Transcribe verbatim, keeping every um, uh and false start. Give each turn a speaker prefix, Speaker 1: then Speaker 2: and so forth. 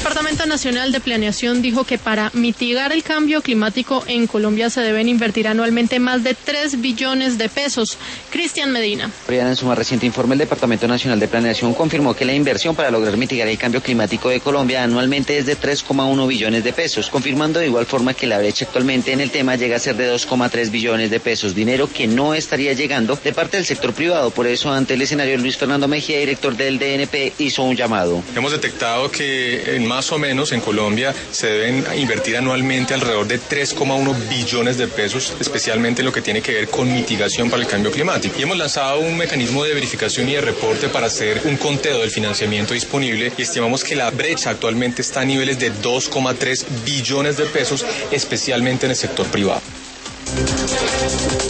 Speaker 1: Departamento Nacional de Planeación dijo que para mitigar el cambio climático en Colombia se deben invertir anualmente más de tres billones de pesos. Cristian Medina.
Speaker 2: En su más reciente informe, el Departamento Nacional de Planeación confirmó que la inversión para lograr mitigar el cambio climático de Colombia anualmente es de tres coma uno billones de pesos, confirmando de igual forma que la brecha actualmente en el tema llega a ser de dos coma tres billones de pesos, dinero que no estaría llegando de parte del sector privado. Por eso, ante el escenario, Luis Fernando Mejía, director del D N P, hizo un llamado.
Speaker 3: Hemos detectado que en más o menos en Colombia se deben invertir anualmente alrededor de tres coma uno billones de pesos, especialmente en lo que tiene que ver con mitigación para el cambio climático. Y hemos lanzado un mecanismo de verificación y de reporte para hacer un conteo del financiamiento disponible y estimamos que la brecha actualmente está a niveles de dos coma tres billones de pesos, especialmente en el sector privado.